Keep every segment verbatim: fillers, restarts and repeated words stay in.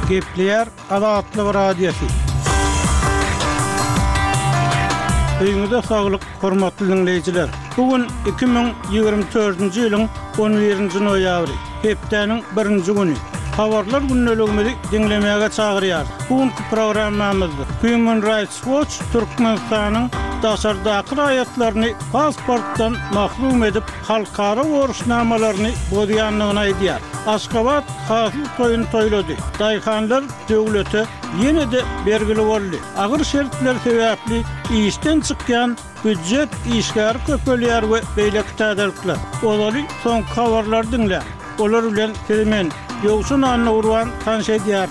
Gepler Azatlyk Radiosu. Öýüňizde saglyk, hormatly dinleýijiler. Bugün iki bin ýygrimi dördünji ýylyň on birinji noýabry, hepdeniň birinji güni. Habarlar günneligimizi dinlemäge çagyrýar. Bugünkü programmamyzda Human Rights Watch Türkmenistanyň daşardaky raýatlaryny pasportdan mahrum edip halkara borçnamalaryny bozýanlygyny aýdýar. Aşgabat hasyl toýuny toýlady. Daýhanlar döwlete ýene-de bergili boldy. Agyr şertler sebäpli işden çykýan büdjet işgäri köpelýär we beýleki täderlikler. Olary soň habarlar dinle. Olar bilen hemen ýogşun anna urwan tanşedýär.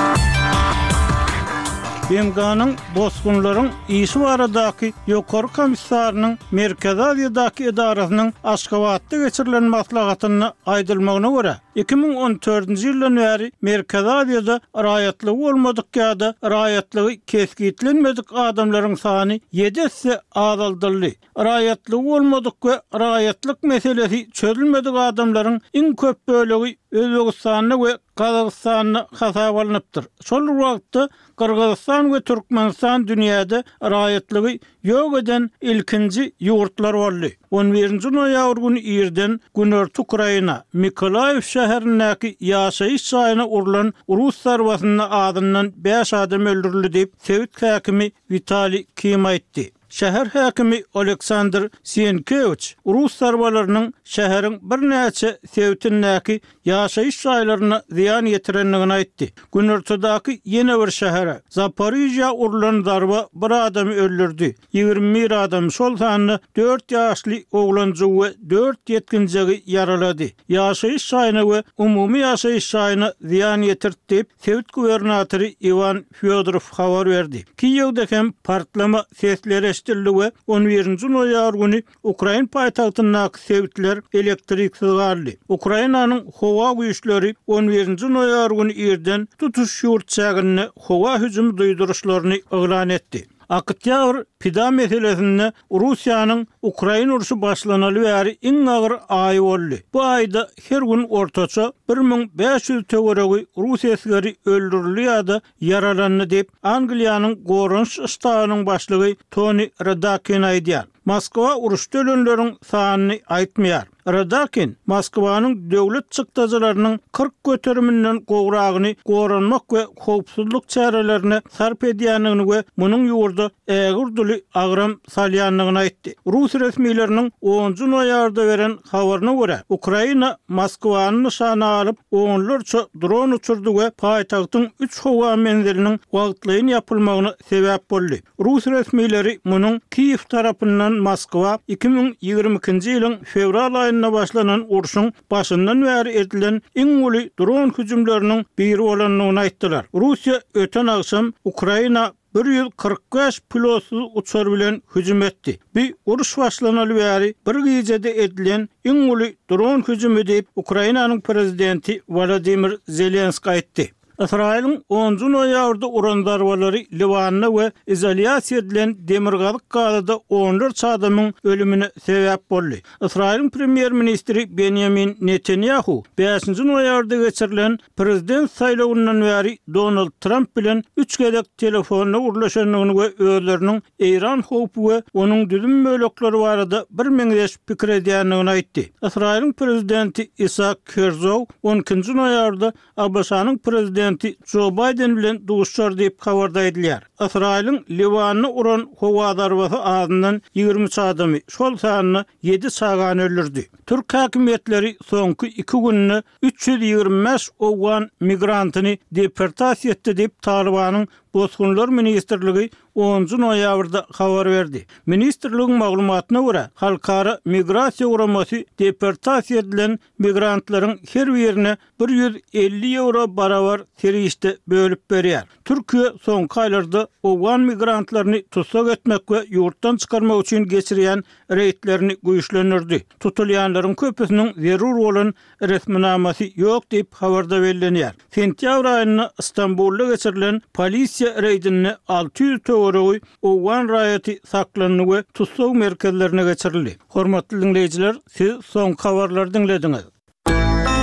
Bemganyň bosgunlaryň işi baradaky ýokary komissarynyň Merkez Aziýadaky edarasynyň Aşgabatda geçirilen maslahatyny aýdylmagyna görä iki bin on dördünji ýyldan bäri Merkez Aziýada raýatlyk bolmadyk ýa-da raýatlygy keskitlenmedik adamlaryň sany ýedi esse azaldyldy. Raýatlyk bolmadyk we raýatlyk meselesi çözülmedik adamlaryň iň köp bölegi Özbegistanyna we Kazakstanyna hasap alınıpdyr. Şol wagtda Kırgızstan we Türkmenistan dünýäde raýatlygy ýok eden ilkinji ýurtlar boldy. on birinji noýabr güni ýerden Günörtü Ukraina, Mikolaýew şäherindäki ýaşaýyş çaýyna urulan Rus sarbasynyň adyndan beş adam öldürildi diýip Sowet häkimi Vitali Kim aýtdy. Şäher häkimi Oleksandr Sienkewicz Rus sarbalarynyň şäheriň bir näçe Sowetindäki ýaşaýyş çaýlaryna ziýan ýetirenligini aýtdy. Günörtüdäki ýene bir şähere Zaporizhia urulan darba bir adamy öldürdi. ýygrimi bir adam şol sanyny dört ýaşly oglanja we dört ýetkinjigi yaralady. Ýaşaýyş çaýyna we umumy ýaşaýyş çaýyna ziýan ýetirdi diýip Sowet gubernatory Ivan Fyodorov habar berdi. Kiýewde hem partlama sesleri we on birinji noýabr güni Ukraina paýtagtyndaky Sowetler elektriksiz galdy. Ukrainanyň howa güýçleri on birinji noýabr güni ýerden tutuş ýurtçagyny howa hüjümi duýduruşlaryny eglan etdi. Aktyabr pida meselesinde Russiýanyň Ukraina uruşy başlanaly bäri iň agyr aý boldy. Bu aýda her gün ortaça bir min beş ýüz töweregi Rus esgeri öldürildi ýa-da yaralandy diýip Angliýanyň Gorunç ştabynyň başlygy Tony Radakin aýdýar. Moskwa uruşda ölenleriň sanyny aýtmaýar. Radakin, Moskwanyň döwlet çykdajarynyň kırk göteriminden gowragyny goranmak we howpsuzlyk çärelerini sarp edýänligini we munyň ýurda ägir dili agram salýanlygyny aýtdy. Rus resmiýetleriniň onunji noýabrda beren habaryna görä, Ukraina Moskwany nişana alyp onlarça dron uçurdy we paýtagtyň üç howa menziliniň wagtlyny ýapylmagyna sebäp boldy. Rus resmiýetleri munyň Kiýew tarapyndan Moskwa iki bin ýygrimi ikinji ýylyň fevral aýyna başlanan uruşyň başyndan bäri edilen iň uly dron hüjümleriniň biri bolanlygyny aýtdylar. Russiýa öten akşam Ukraina bir ýüz kırk beş pilotsuz uçar bilen hüjüm etdi. Bir uruş başlanaly bäri bir gecede edilen iň uly dron hüjümi diýip Ukrainanyň prezidenti Volodymyr Zelenskiy aýtdy. İsrail'in onunji noýabrda uran darbalary Libanna we izoliýasiýa edilen demirgazyk gazada onlarça adamyň ölümine sebäp boldy. İsrail'in premier ministri Benjamin Netanyahu beşinji noýabrda geçirilen prezident saýlawyndan bäri Donald Trump bilen üç gedek telefonna urlaşanyny we özleriniň Iran howpy we onuň düzüm möлекleri barada bir meňzeş pikir edýänligini aýtdy. İsrail'in prezidenti Isaac Herzog on ikinji noýabrda Abaşanyň prezidenti Joe Biden bilen duşar diýip habarda edilýär. İsrail'in Libanny uran howa darbasy adyndan ýygrimi adamy şol sanyny ýedi sagan öldürdi. Türk häkimetleri soňky iki günni üç ýüz ýygrimi beş owgan migrantyny deportasiýa etdi diýip Talibanyň Bosgunlar Ministrligi onunji noýabrda habar berdi. Ministrligiň maglumatyna görä, halkara migrasiýa uramasy deportasiýa edilen migrantlaryň her birine bir ýüz elli euro barabar serişde bölüp berýär. Türkiýe soňky aýlarda owgan migrantlaryny tutsak etmek we ýurtdan çykarmak üçin geçirýän reýtlerini güýçlendirdi. Tutulýanlaryň köpüsiniň zerur bolan resminamasy ýok diýip habarda bellenýär. Sentýabr aýyna Istanbulda geçirilen polisiýa reýdini alty ýüz töweregi owgan raýaty saklanyny we tutsak merkezlerine geçirildi. Hormatly dinleýijiler, siz soň habarlary dinlediňiz.